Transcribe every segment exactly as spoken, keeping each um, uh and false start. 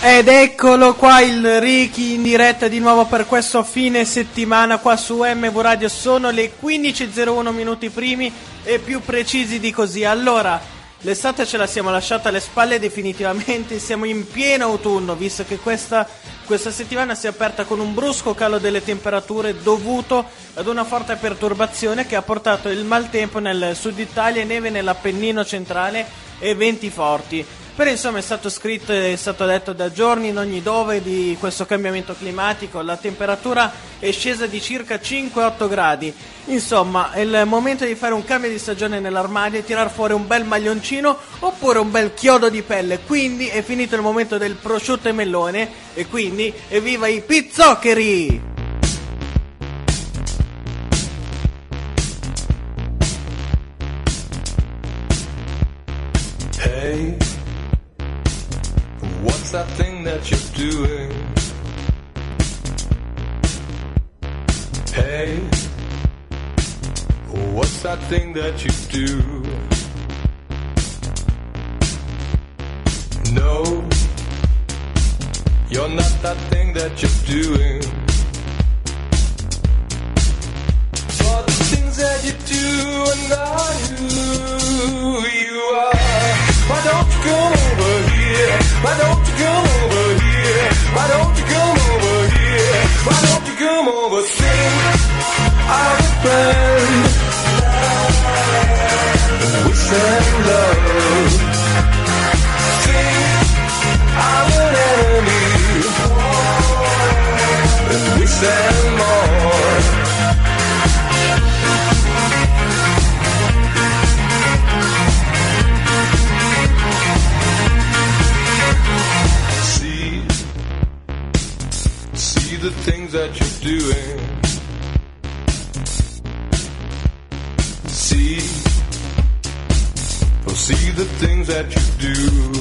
Ed eccolo qua il Ricky in diretta di nuovo per questo fine settimana qua su M V Radio. Sono le quindici e zero uno minuti primi e più precisi di così. Allora, l'estate ce la siamo lasciata alle spalle definitivamente, siamo in pieno autunno, visto che questa, questa settimana si è aperta con un brusco calo delle temperature dovuto ad una forte perturbazione che ha portato il maltempo nel sud Italia, neve nell'Appennino centrale e venti forti. Però insomma è stato scritto e è stato detto da giorni in ogni dove di questo cambiamento climatico. La temperatura è scesa di circa cinque otto gradi. Insomma è il momento di fare un cambio di stagione nell'armadio e tirar fuori un bel maglioncino oppure un bel chiodo di pelle. Quindi è finito il momento del prosciutto e melone e quindi evviva i pizzoccheri! Hey, what's that thing that you're doing? Hey, what's that thing that you do? No, you're not that thing that you're doing. For the things that you do are not who you are. Why don't you come over here? Why don't you come over here? Why don't you come over here? Why don't you come over? Sing our friend. We send love. Sing I'm an enemy. And we send more. The things that you're doing. See, oh, see the things that you do.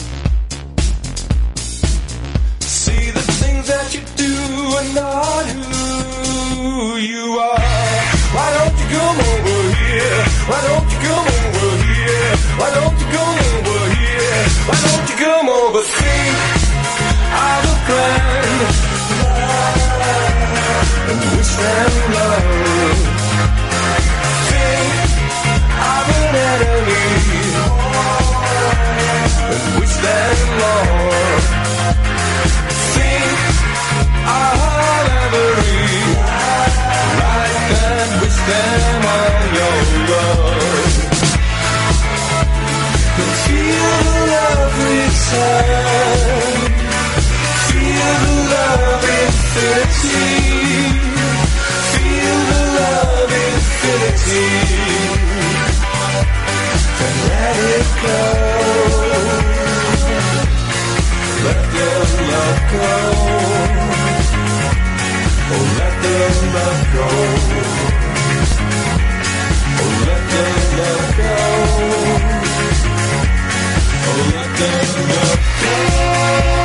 See the things that you do and not who you are. Why don't you come over here? Why don't you come over here? Why don't you come over here? Why don't you come over? See, I'm a friend. And we stand love. Think I'm an enemy. And we stand Lord. Think I'll ever read. Right and we stand on your love. Feel the love inside. Feel the love infinity. Feel the love infinity. And let it go. Let the love go. Oh, let the love go. Oh, let the love go. Oh, let the love go.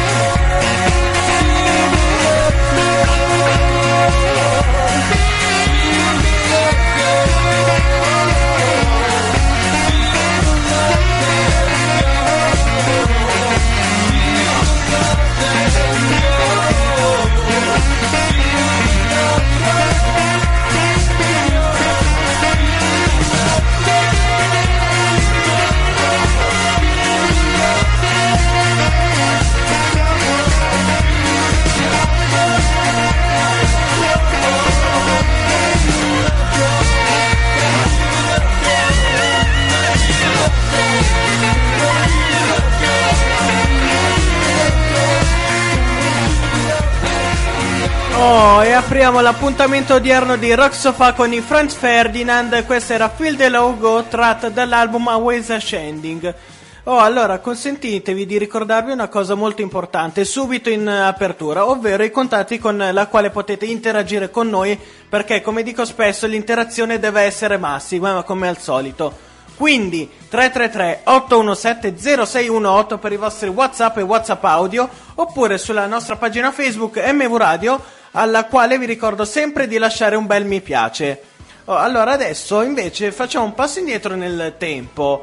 Oh, e apriamo l'appuntamento odierno di Rock Sofa con i Franz Ferdinand. Questa era Feel the Love Go, tratta dall'album Always Ascending. Oh, allora, consentitevi di ricordarvi una cosa molto importante subito in apertura, ovvero i contatti con la quale potete interagire con noi, perché, come dico spesso, l'interazione deve essere massima, come al solito. Quindi tre tre tre otto uno sette zero sei uno otto per i vostri WhatsApp e WhatsApp audio, oppure sulla nostra pagina Facebook M V Radio, alla quale vi ricordo sempre di lasciare un bel mi piace. Oh, allora adesso invece facciamo un passo indietro nel tempo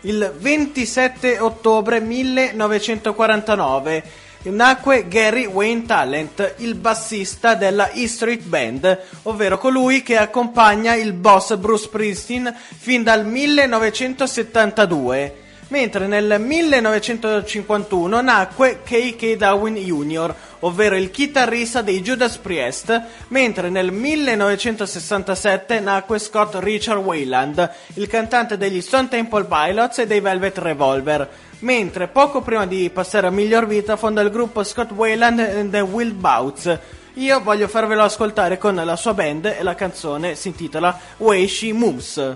Il ventisette ottobre millenovecentoquarantanove nacque Gary Wayne Talent, il bassista della E Street Band, ovvero colui che accompagna il boss Bruce Springsteen fin dal millenovecentosettantadue. Mentre nel millenovecentocinquantuno nacque K K Darwin junior, ovvero il chitarrista dei Judas Priest, mentre nel millenovecentosessantasette nacque Scott Richard Weiland, il cantante degli Stone Temple Pilots e dei Velvet Revolver, mentre poco prima di passare a miglior vita fonda il gruppo Scott Weiland and the Wild Bouts. Io voglio farvelo ascoltare con la sua band e la canzone si intitola Way She Moves.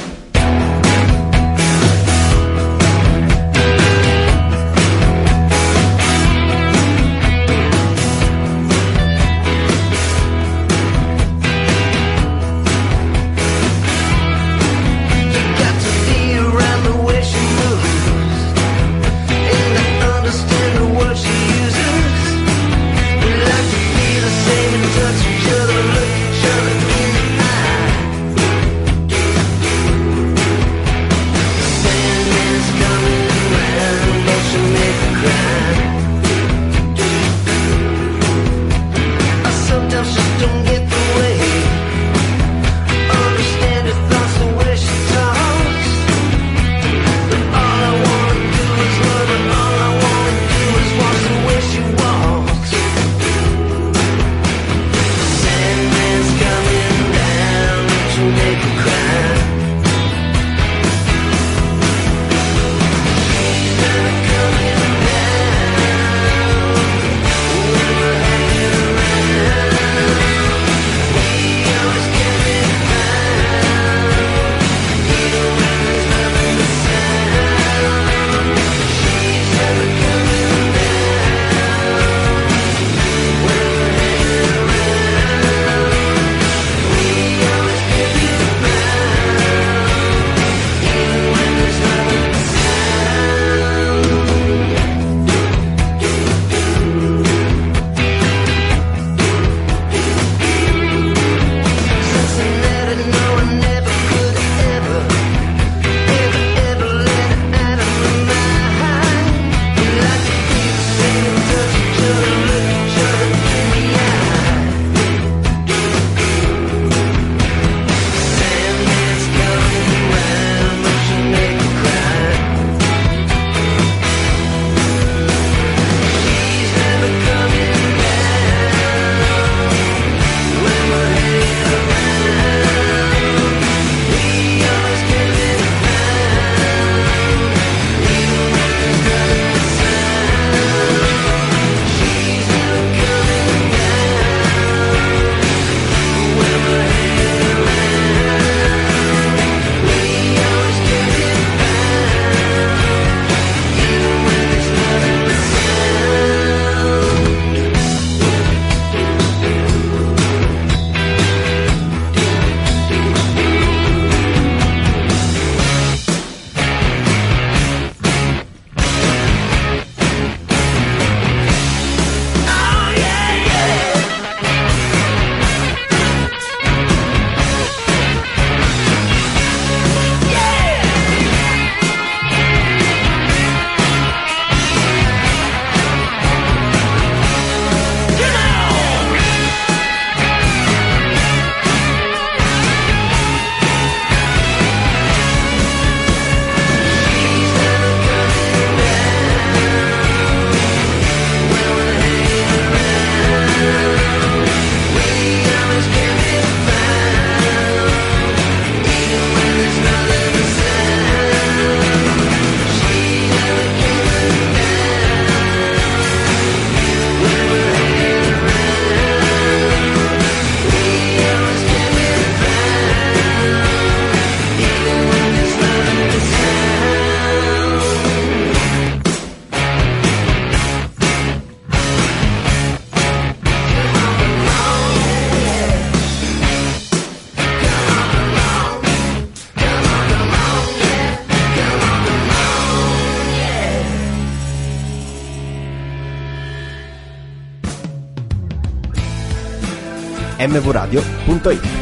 m v radio punto it.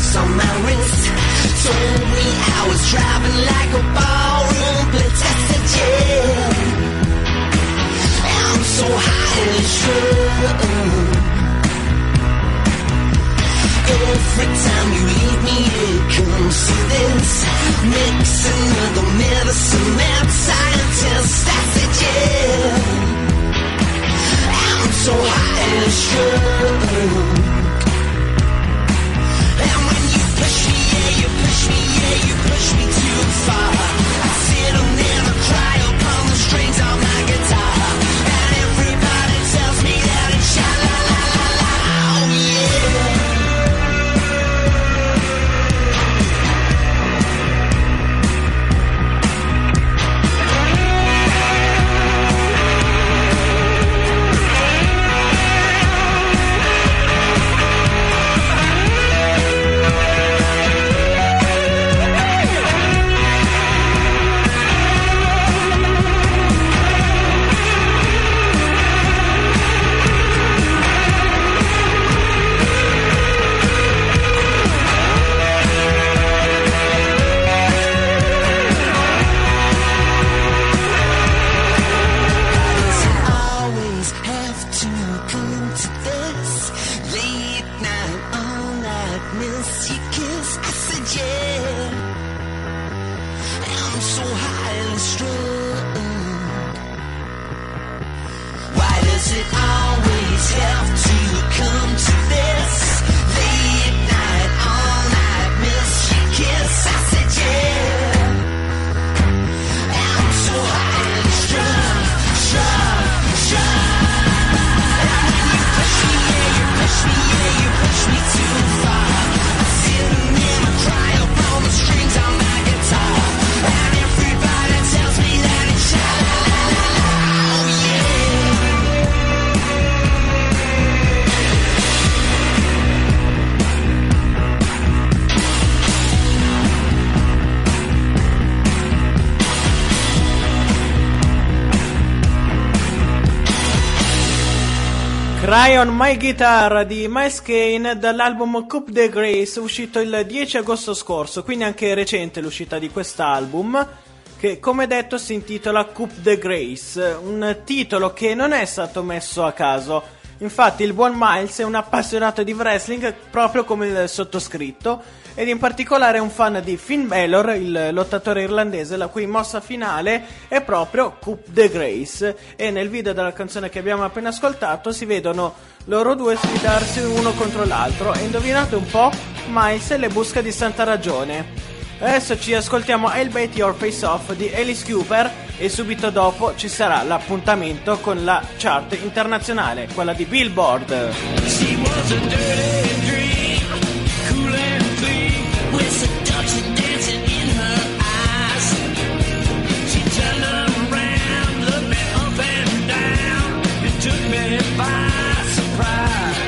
ice on my wrist. Told me I was driving like a ballroom blitz. I said, yeah, I'm so high and strung. Every time you leave me, it comes to this. Mixing with the medicine man scientist. I said, yeah, I'm so high and strung. And when you push me, yeah, you push me, yeah, you push me too far. I sit and then I cry upon the strings on my guitar. And everybody tells me that it's sha-la-la-la-la. Oh, yeah. Cry on My Guitar di Miles Kane dall'album Coupe de Grace, uscito il dieci agosto scorso, quindi anche recente l'uscita di quest'album, che come detto si intitola Coupe de Grace, un titolo che non è stato messo a caso. Infatti il buon Miles è un appassionato di wrestling proprio come il sottoscritto, ed in particolare è un fan di Finn Balor, il lottatore irlandese, la cui mossa finale è proprio Coupe de Grace, e nel video della canzone che abbiamo appena ascoltato si vedono loro due sfidarsi uno contro l'altro, e indovinate un po', Miles è le busca di santa ragione. Adesso ci ascoltiamo I'll Bet Your Face Off di Alice Cooper, e subito dopo ci sarà l'appuntamento con la chart internazionale, quella di Billboard. She was a dirty dream, cool and clean, with seduction dancing in her eyes. She turned around, looked me up and down, and took me by surprise.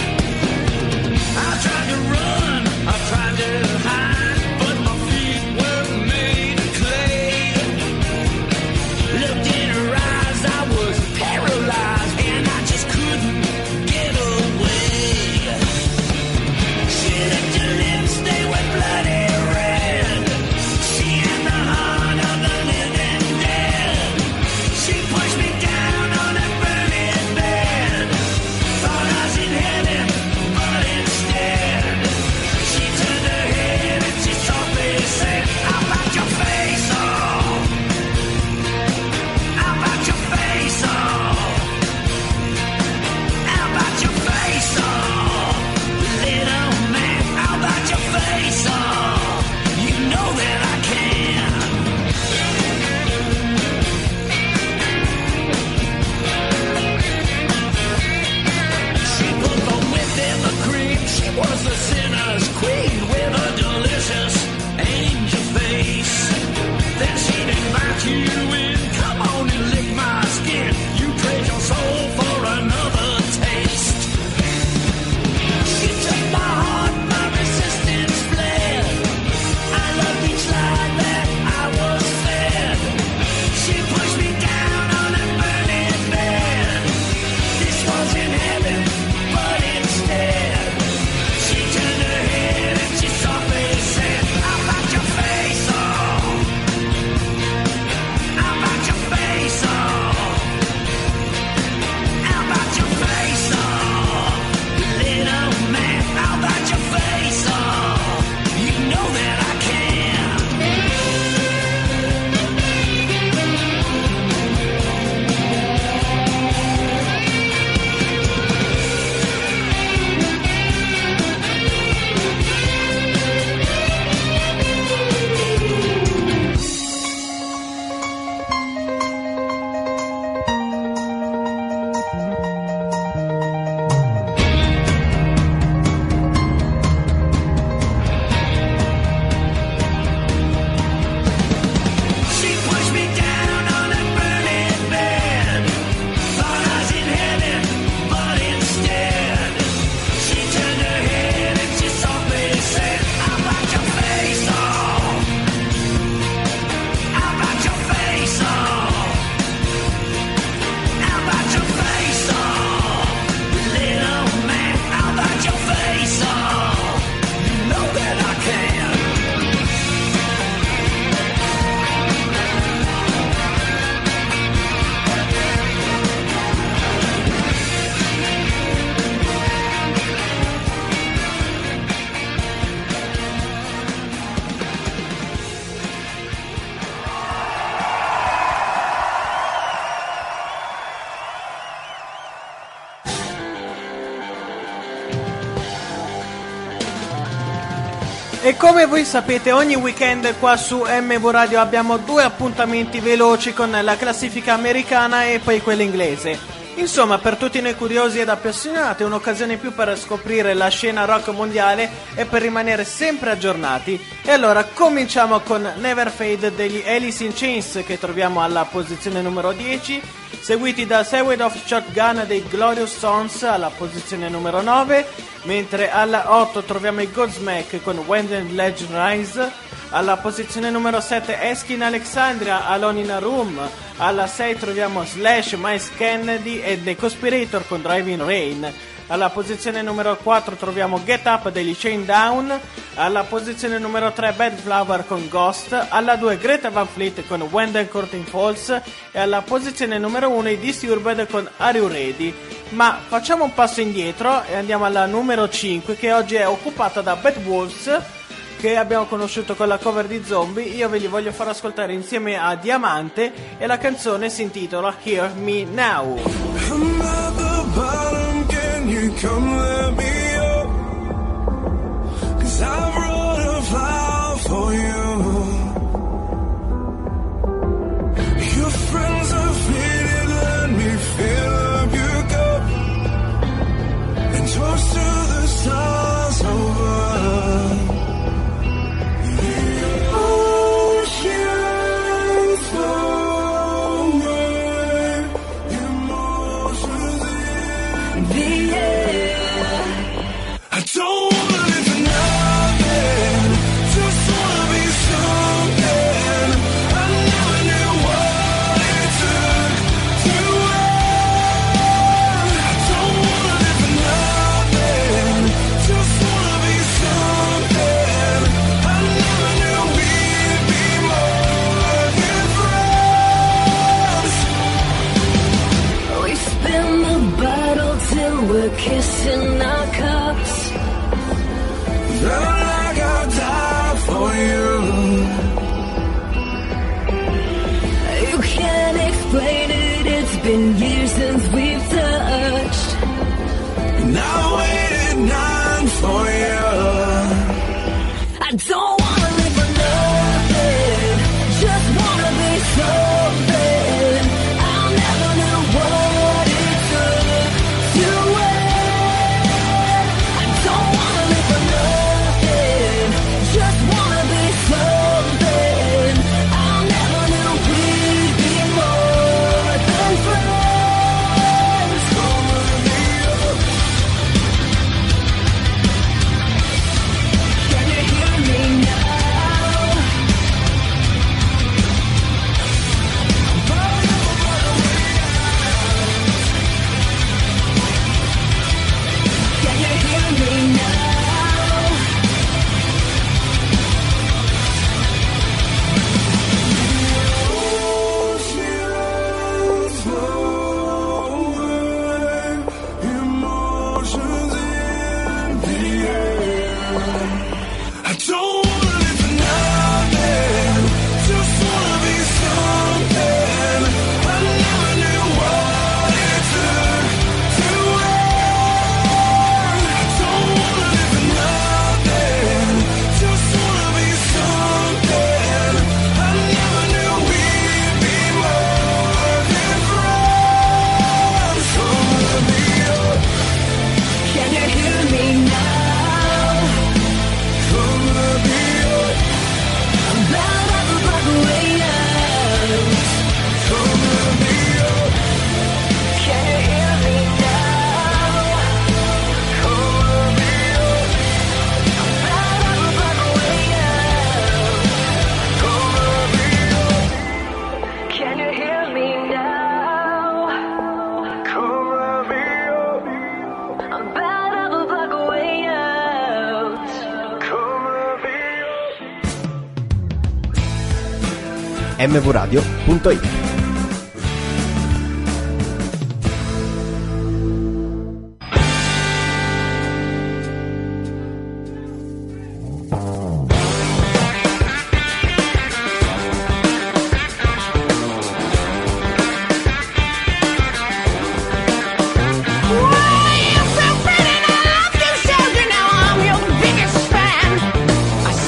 I tried to run, I tried to hide, but my feet were made of clay. Looked in her eyes, I was paralyzed, and I just couldn't get away. She licked her lips, they were bloody red. She had the heart of the living dead. She pushed me down on a burning bed. E come voi sapete, ogni weekend qua su M V Radio abbiamo due appuntamenti veloci con la classifica americana e poi quella inglese. Insomma, per tutti noi curiosi ed appassionati, è un'occasione in più per scoprire la scena rock mondiale e per rimanere sempre aggiornati. E allora cominciamo con Never Fade degli Alice in Chains, che troviamo alla posizione numero dieci, seguiti da Sawed of Shotgun dei Glorious Sons alla posizione numero nove, mentre alla otto troviamo i Godsmack con When the Legend Rise, alla posizione numero sette Eskin Alexandria, Alone in a Room, alla sei troviamo Slash, Miles Kennedy e The Conspirator con Driving Rain, alla posizione numero quattro troviamo Get Up degli Chain Down, alla posizione numero tre Bad Flower con Ghost, alla due Greta Van Fleet con When the Curtain Falls e alla posizione numero uno i Disturbed con Are You Ready? Ma facciamo un passo indietro e andiamo alla numero cinque, che oggi è occupata da Bad Wolves, che abbiamo conosciuto con la cover di Zombie. Io ve li voglio far ascoltare insieme a Diamante e la canzone si intitola Hear Me Now. I'm at the bottom, can you come let me up? 'Cause I've run a file for you. Your friends are faded, let me fill up your cup and toast to the stars over. Oceans flow away, emotions in the air. I don't wanna live for nothing, just wanna be something. I never knew what it took to win. I don't wanna live for nothing, just wanna be something. I never knew we'd be more than friends. We spin the bottle till we're kissing our cups. Felt like I'd die for you. You can't explain it, it's been years since we've touched. And I waited nine for you. I don't wanna live for nothing, just wanna be something. I'll never know what it took to win. I don't wanna live for nothing, just wanna be something. I'll never know we'd be more than friends. Can you hear me now? Can you hear me now? Oceans flow away, emotions in the air. I don't wanna live for nothing, just wanna be something. I never knew what it took to win. I don't wanna live for nothing, just wanna be something. I never knew we'd be more than friends. Gonna be up, Can you hear me now? gonna be up, I'm bound up a block away now. gonna be up. Can you hear me now? Gonna be up, I'm bound up a block away now. gonna be up, Can you hear me now? gonna be up, I'm bound up a block away now. gonna be up. M V radio punto it. You're so pretty and I love you so. You know I'm your biggest fan. I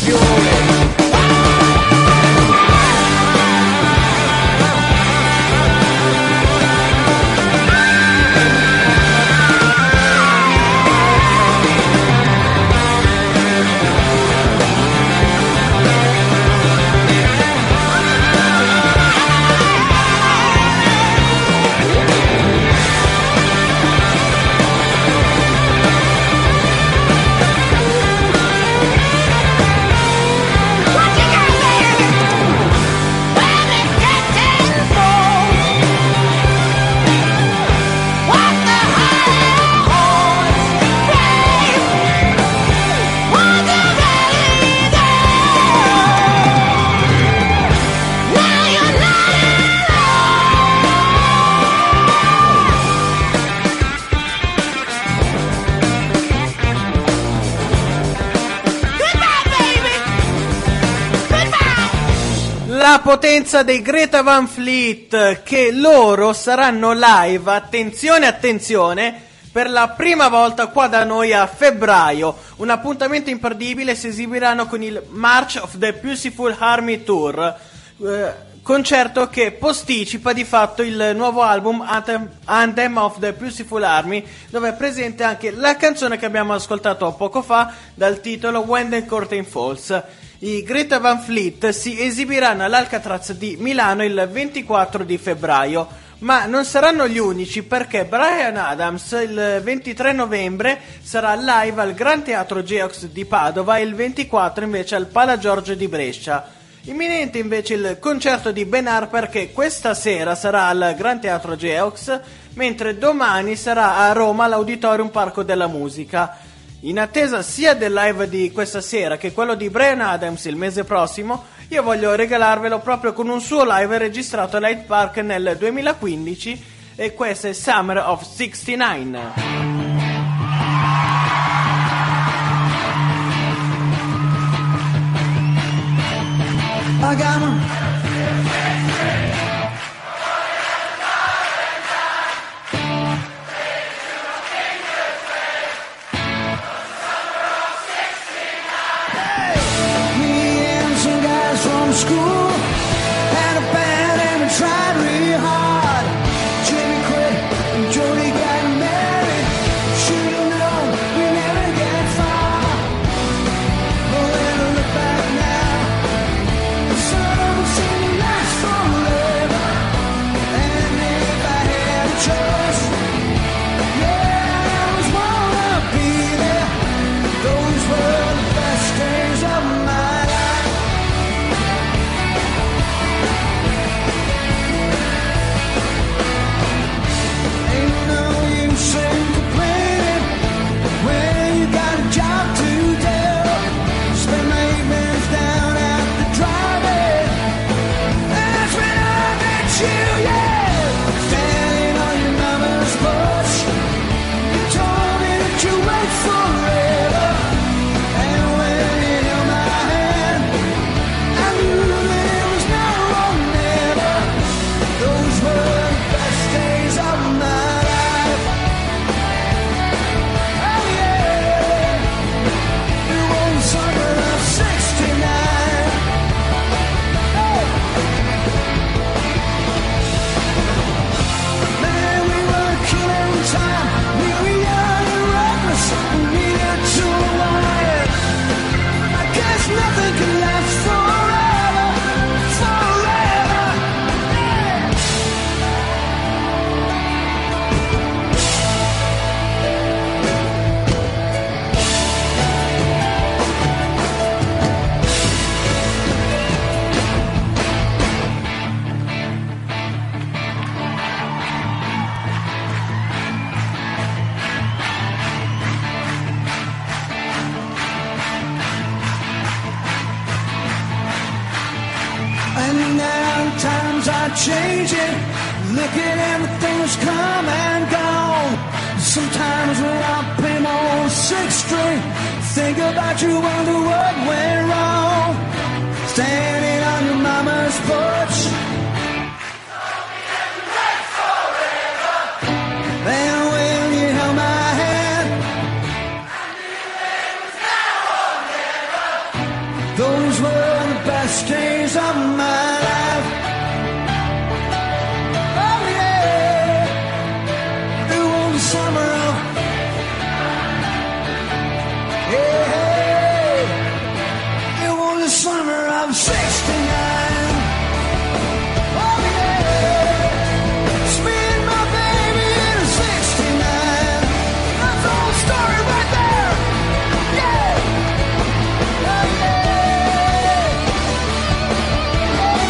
fiore. La potenza dei Greta Van Fleet, che loro saranno live, attenzione attenzione, per la prima volta qua da noi a febbraio. Un appuntamento imperdibile, si esibiranno con il March of the Beautiful Army Tour, eh, concerto che posticipa di fatto il nuovo album Anthem, Anthem of the Beautiful Army, dove è presente anche la canzone che abbiamo ascoltato poco fa dal titolo When the Curtain Falls. I Greta Van Fleet si esibiranno all'Alcatraz di Milano il ventiquattro di febbraio, ma non saranno gli unici, perché Bryan Adams il ventitré novembre sarà live al Gran Teatro Geox di Padova e il ventiquattro invece al Pala Giorgio di Brescia. Imminente invece il concerto di Ben Harper, che questa sera sarà al Gran Teatro Geox, mentre domani sarà a Roma all'Auditorium Parco della Musica. In attesa sia del live di questa sera che quello di Bryan Adams il mese prossimo, io voglio regalarvelo proprio con un suo live registrato all'Hyde Park nel duemilaquindici, e questo è Summer of sessantanove. I got 'em. School had a band and we tried real hard. Jimmy quit and Jody got married. Should've known we never get far. But when I look back now, the sun seemed to last forever. And if I had a choice, yeah, I always wanna be there. Those were the best days of my life. Changing, look at everything that's come and gone. Sometimes when I play my own sixth string, think about you, wonder what went wrong. Standing on your mama's porch, then when you held my hand, I knew it was now or never. summer of, hey, it was the summer of sixty-nine. Oh yeah, spin my baby in sixty-nine. That's the whole story right there. Yeah, oh yeah, oh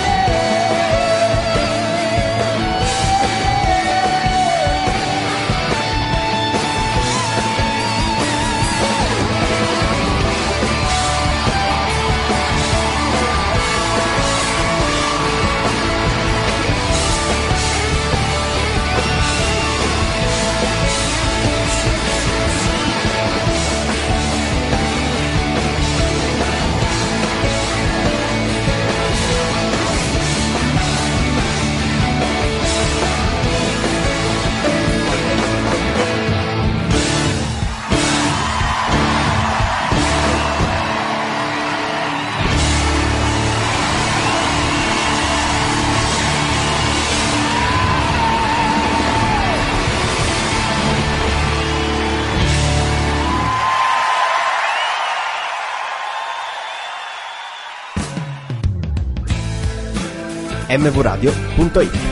M V radio punto it.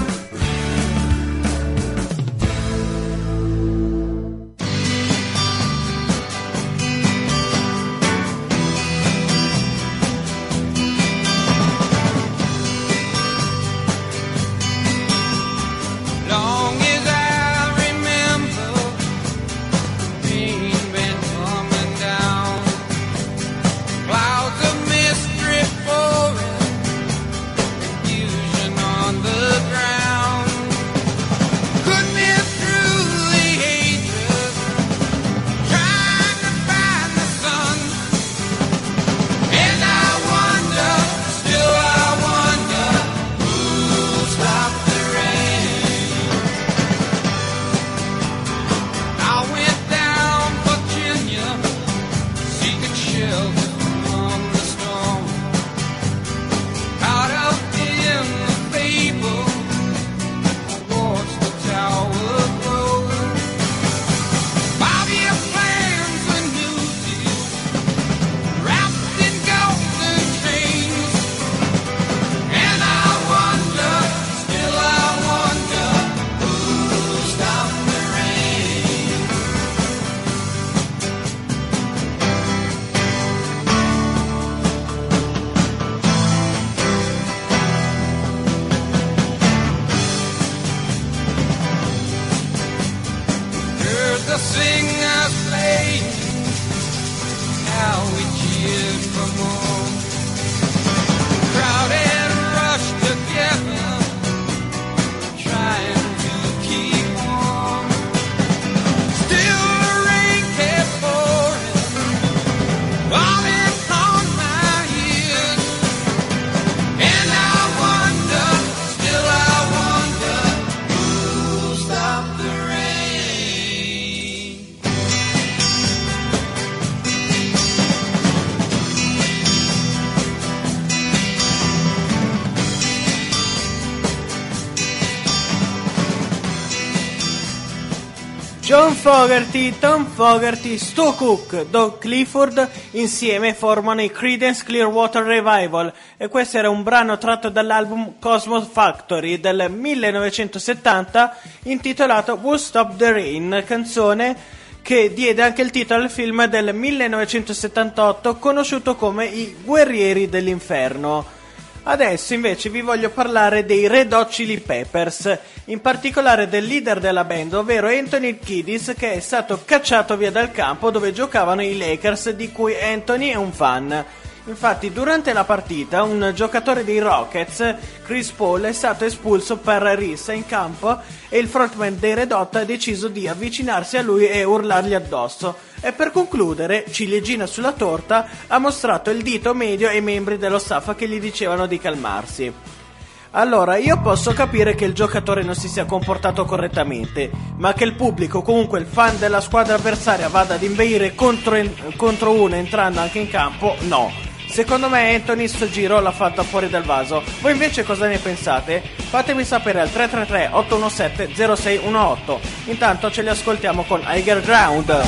Long as I remember, the rain been coming down, clouds of mystery pouring, confusion on the ground. Couldn't live through the hatred, trying to find the sun. And I wonder, still I wonder, who'll stop the rain? I went down Virginia, seeking shelter from the storm. Caught up in the fable, I watched the tower grow. Five-year plans and new deals, wrapped in golden chains. And I wonder, still I wonder, who'll stop the rain? Heard the singers play, how we cheered for more. Crowd had rushed together, trying to keep warm. Still the rain kept pouring, falling on my ears. And I wonder, still I wonder, who'll stop the rain? John Fogerty, Tom Fogerty, Stu Cook, Doug Clifford insieme formano i Creedence Clearwater Revival e questo era un brano tratto dall'album Cosmos Factory del millenovecentosettanta intitolato Who Stop the Rain, canzone che diede anche il titolo al film del millenovecentosettantotto conosciuto come I Guerrieri dell'Inferno. Adesso invece vi voglio parlare dei Red Hot Chili Peppers, in particolare del leader della band, ovvero Anthony Kiedis, che è stato cacciato via dal campo dove giocavano i Lakers, di cui Anthony è un fan. Infatti durante la partita un giocatore dei Rockets, Chris Paul, è stato espulso per rissa in campo e il frontman dei Red Hot ha deciso di avvicinarsi a lui e urlargli addosso. E per concludere, ciliegina sulla torta, ha mostrato il dito medio ai membri dello staff che gli dicevano di calmarsi. Allora, io posso capire che il giocatore non si sia comportato correttamente, ma che il pubblico, comunque il fan della squadra avversaria, vada ad inveire contro, contro uno entrando anche in campo, no. Secondo me Anthony sto giro l'ha fatta fuori dal vaso. Voi invece cosa ne pensate? Fatemi sapere al tre tre tre otto uno sette zero sei uno otto. Intanto ce li ascoltiamo con Higher Ground.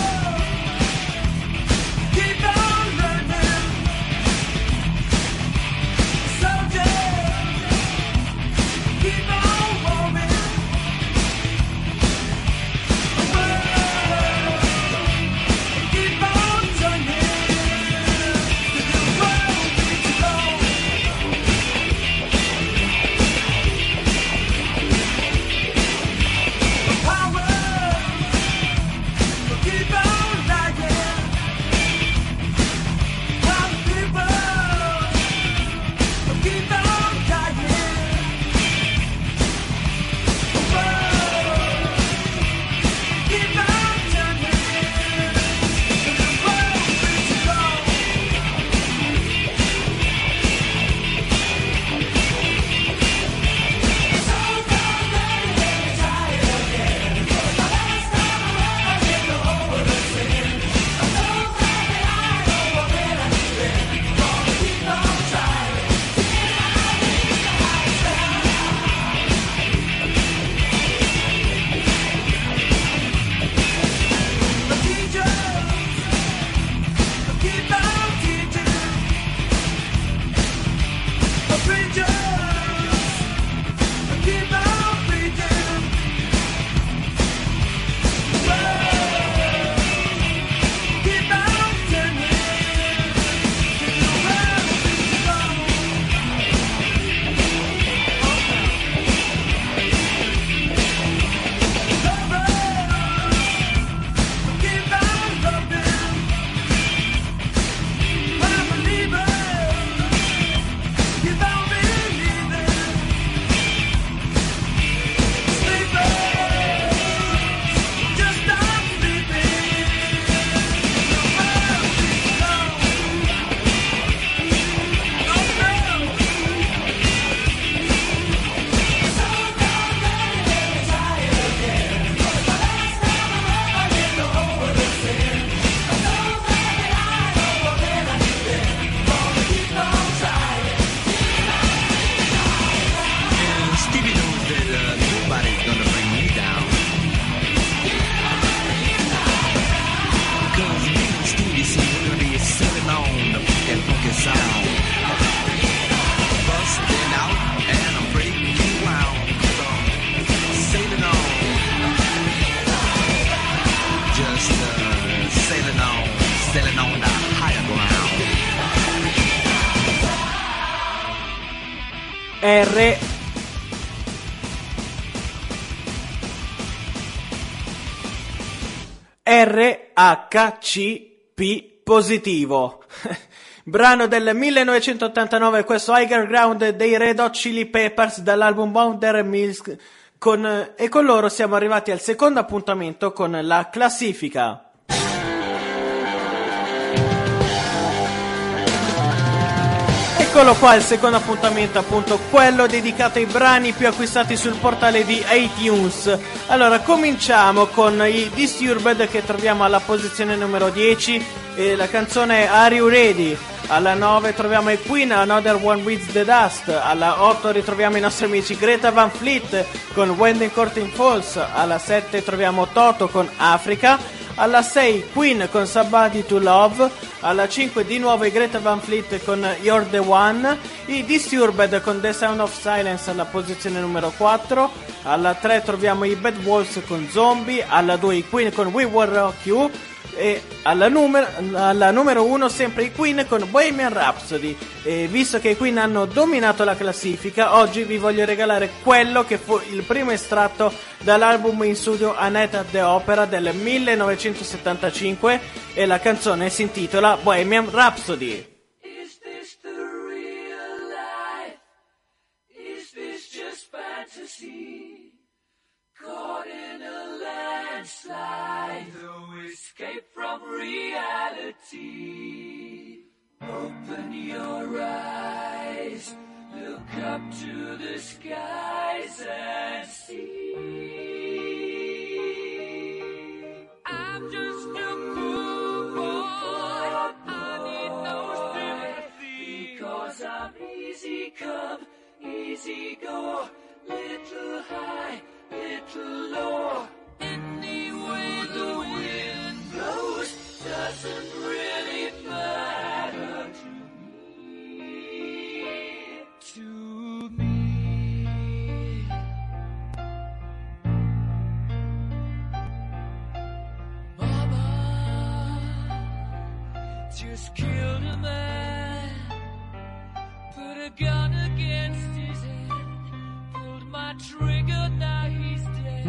R R H C P positivo. Brano del millenovecentottantanove, questo Higher Ground dei Red Hot Chili Peppers dall'album Powder Milk, con, e con loro siamo arrivati al secondo appuntamento con la classifica. Eccolo qua il secondo appuntamento, appunto quello dedicato ai brani più acquistati sul portale di iTunes. Allora cominciamo con i Disturbed, che troviamo alla posizione numero dieci, e la canzone Are You Ready? Alla nove troviamo i Queen, Another One With The Dust. Alla otto ritroviamo i nostri amici Greta Van Fleet con When the Curtain Falls. Alla sette troviamo Toto con Africa. Alla sei Queen con Somebody to Love. Alla cinque di nuovo i Greta Van Fleet con You're the One. I Disturbed con The Sound of Silence alla posizione numero quattro. Alla tre troviamo i Bad Wolves con Zombie. Alla due i Queen con We Will Rock You. E alla numero, alla numero uno sempre i Queen con Bohemian Rhapsody. E visto che i Queen hanno dominato la classifica, oggi vi voglio regalare quello che fu il primo estratto dall'album in studio A Night at the Opera del millenovecentosettantacinque, e la canzone si intitola Bohemian Rhapsody. Is this the real life? Is this just fantasy? Caught in a landslide, no escape from reality. Open your eyes, look up to the skies and see. I'm just a poor boy, I need no sympathy. just killed a man, put a gun against his head, pulled my trigger, now he's dead.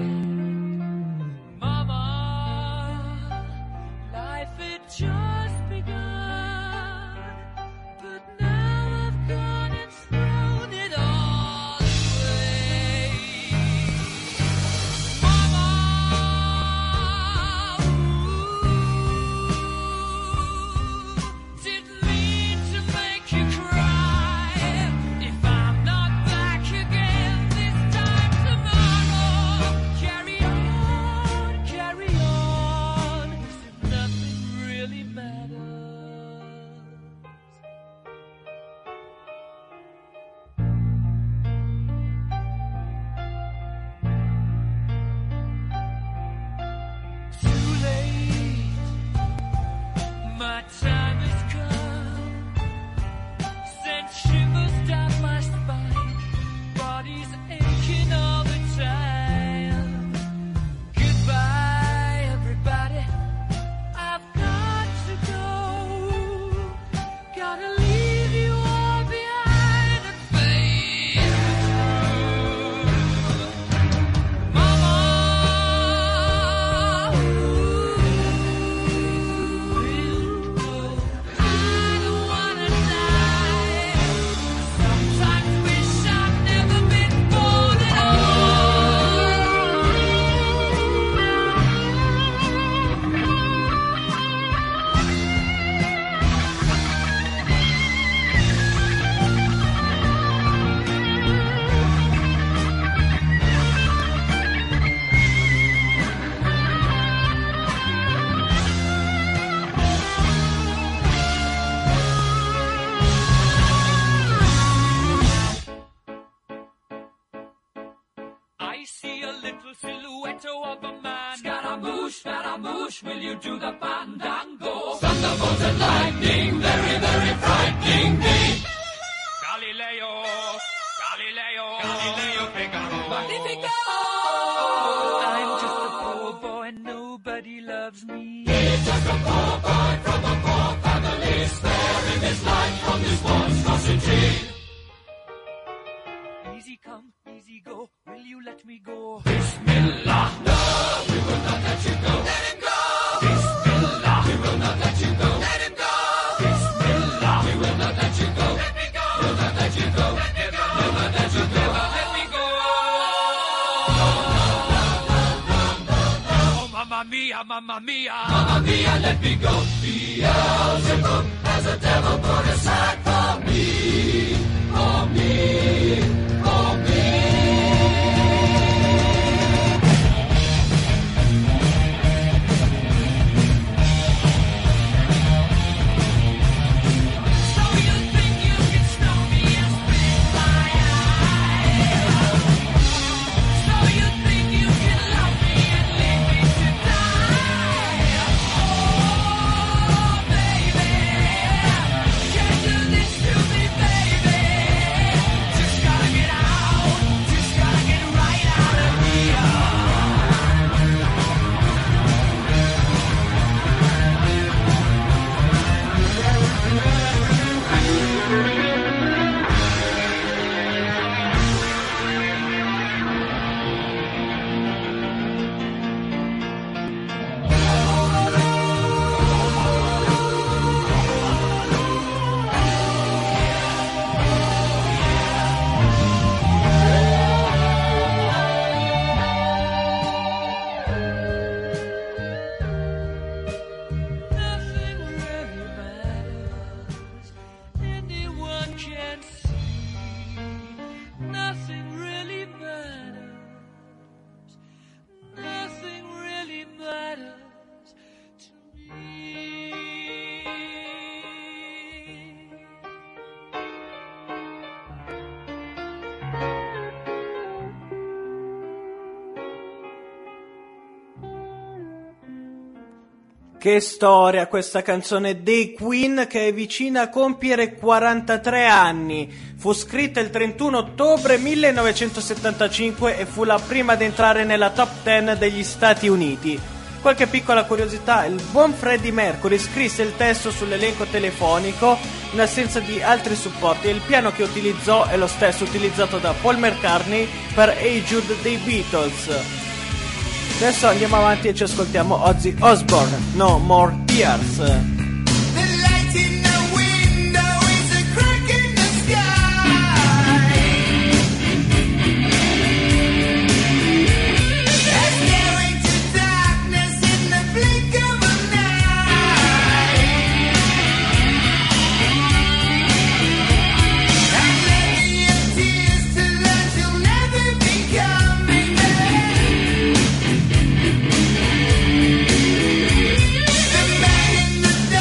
Mama, life had just begun, but now I've gone and thrown it all away. Mama, didn't mean to make you cry. If I'm not back again this time tomorrow, carry on, carry on, 'cause nothing really matters. Too late, my time has come. Sent shivers down my spine, body's aching all the time. Goodbye, everybody, I've got to go. Gotta leave you all behind and face the truth. Mama, I don't wanna die. Sometimes wish I'd never been born at all. I see a little silhouette of a man. Scaramouche, Scaramouche, will you do the fandango? Thunderbolt and lightning, very, very frightening me. Galileo, Galileo, Galileo Figaro. Magnifico! I'm just a poor boy, nobody loves me. He's just a poor boy from a poor family, sparing his life from this monstrosity. Easy come, easy go, will you let me go? Bismillah, no, we will not let you go. Let him go! Bismillah, we will not let you go. Let him go! Bismillah, we will not let you go. Let me go! We'll not let you go. Let me go! We'll not let you go. Let me go! Oh, mamma mia, mamma mia. Mamma mia, let me go. Beelzebub has a devil put aside for me. For me. For me. So you think you can snow me and spit my eye? So you think you can love me and leave me to die? Oh, baby, can't do this to me, baby. Just gotta get out, just gotta get right out of here. Nothing really matters. Anyone can see. Nothing really matters. Nothing really matters to me. Che storia questa canzone dei Queen, che è vicina a compiere quarantatré anni. Fu scritta il trentuno ottobre millenovecentosettantacinque e fu la prima ad entrare nella top dieci degli Stati Uniti. Qualche piccola curiosità: il buon Freddie Mercury scrisse il testo sull'elenco telefonico in assenza di altri supporti, e il piano che utilizzò è lo stesso utilizzato da Paul McCartney per Hey Jude dei Beatles. Adesso andiamo avanti e ci ascoltiamo Ozzy Osbourne, No More Tears. The light in the window is a crack in the sky. I stare into darkness in the blink of an eye. I'm letting your tears to learn you'll never become me. The man in the dark.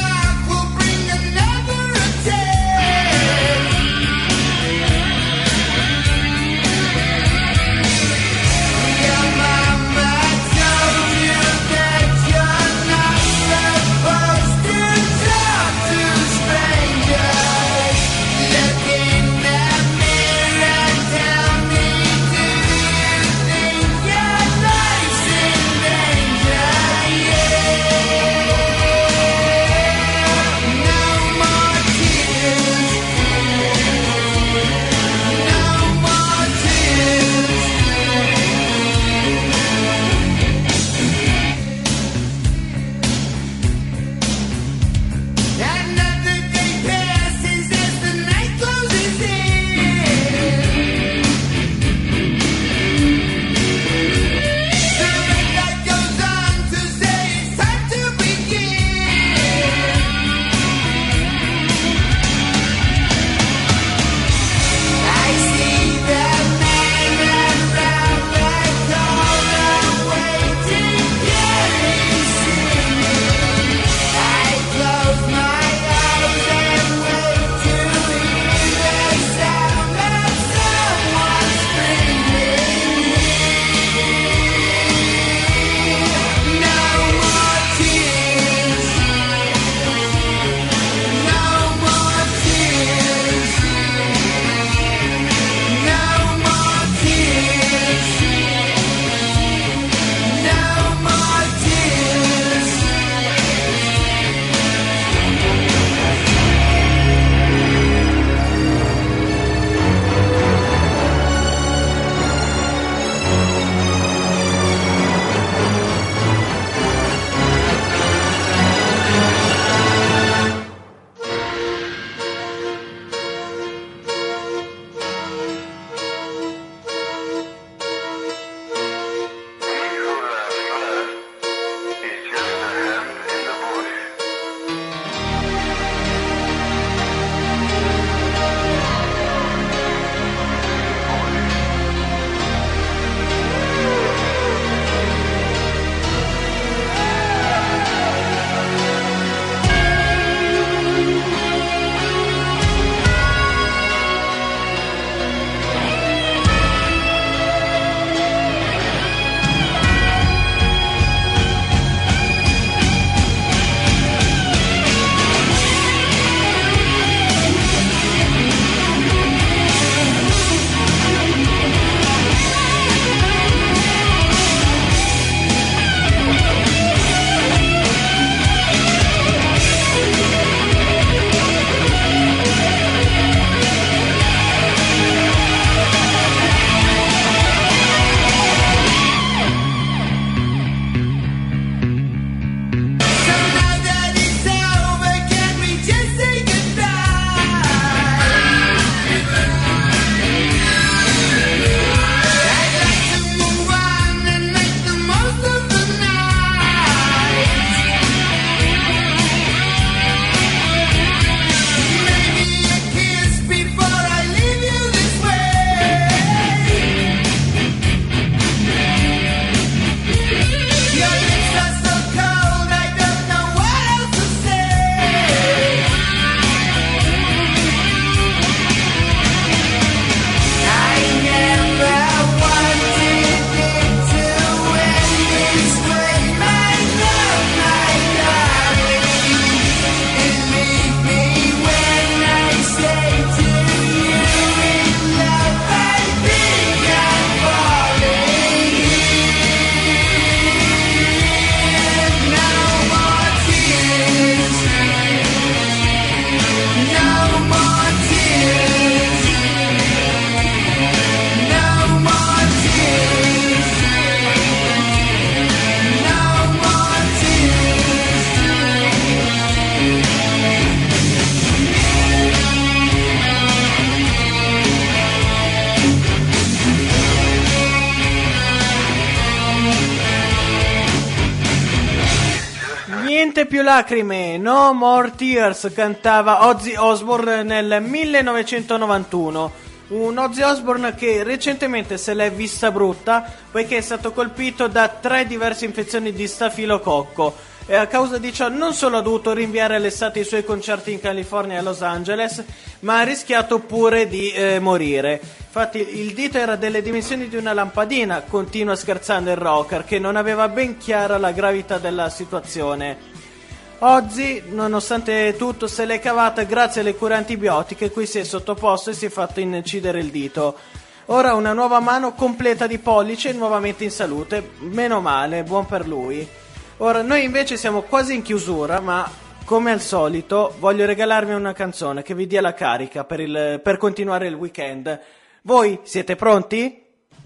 Niente più lacrime, No More Tears, cantava Ozzy Osbourne nel millenovecentonovantuno. Un Ozzy Osbourne che recentemente se l'è vista brutta poiché è stato colpito da tre diverse infezioni di stafilococco e a causa di ciò non solo ha dovuto rinviare all'estate i suoi concerti in California e a Los Angeles, ma ha rischiato pure di eh, morire. Infatti il dito era delle dimensioni di una lampadina, continua scherzando il rocker che non aveva ben chiara la gravità della situazione. Ozzy, nonostante tutto, se l'è cavata grazie alle cure antibiotiche cui si è sottoposto e si è fatto incidere il dito. Ora una nuova mano completa di pollice, nuovamente in salute, meno male, buon per lui. Ora noi invece siamo quasi in chiusura, ma come al solito voglio regalarvi una canzone che vi dia la carica per, il, per continuare il weekend. Voi siete pronti?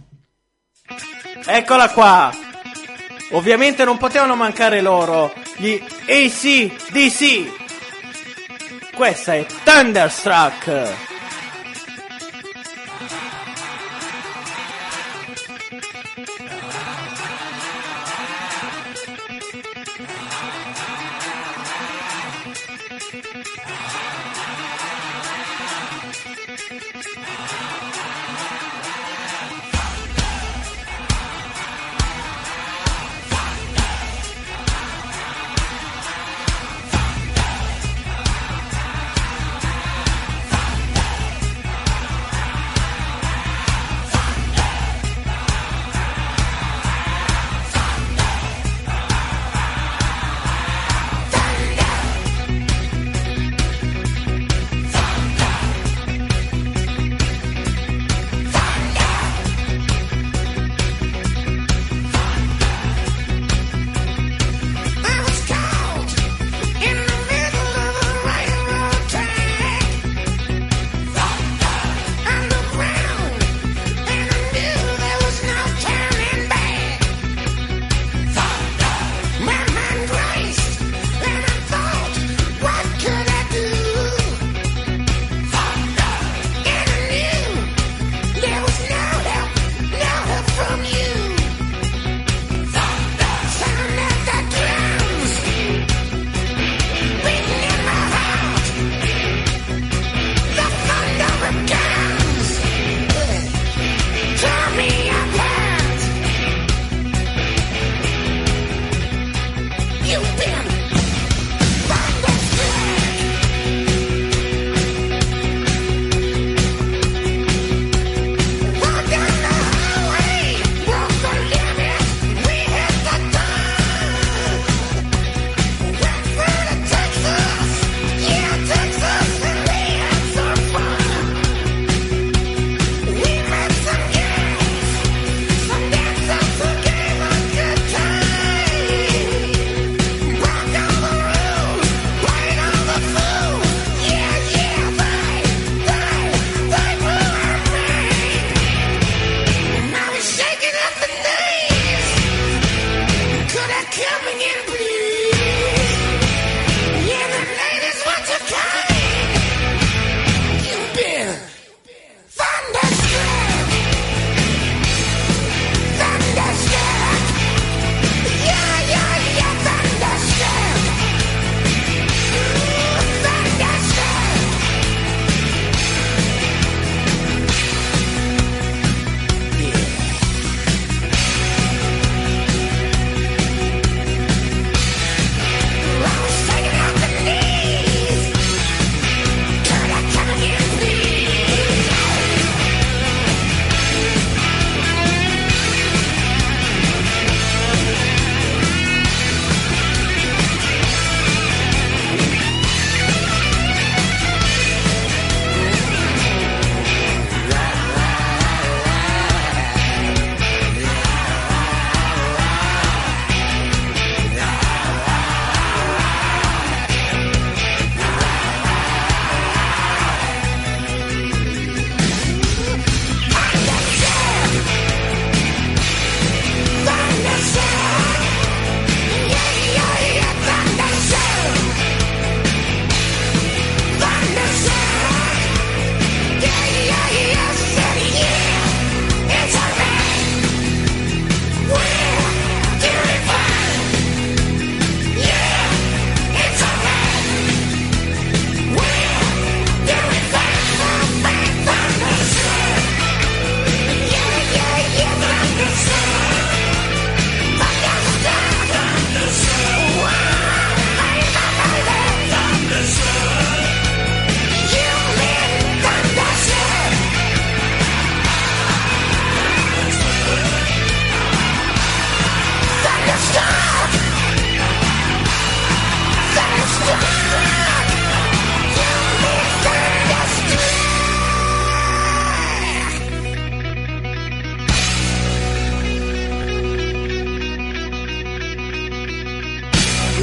Eccola qua! Ovviamente non potevano mancare loro, gli A C D C. Questa è Thunderstruck.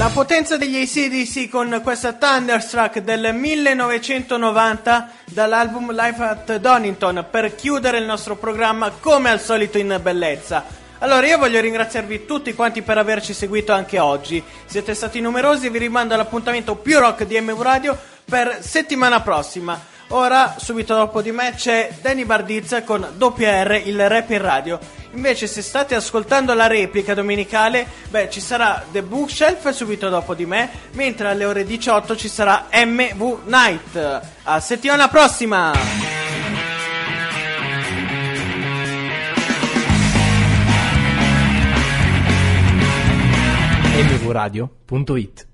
La potenza degli A C D C con questa Thunderstruck del millenovecentonovanta dall'album Live at Donington, per chiudere il nostro programma come al solito in bellezza. Allora io voglio ringraziarvi tutti quanti per averci seguito anche oggi, siete stati numerosi e vi rimando all'appuntamento più rock di M V Radio per settimana prossima. Ora, subito dopo di me, c'è Danny Bardizza con W R, il rap in radio. Invece, se state ascoltando la replica domenicale, beh, ci sarà The Bookshelf subito dopo di me, mentre alle ore diciotto ci sarà M V Night. A settimana prossima! M V radio punto it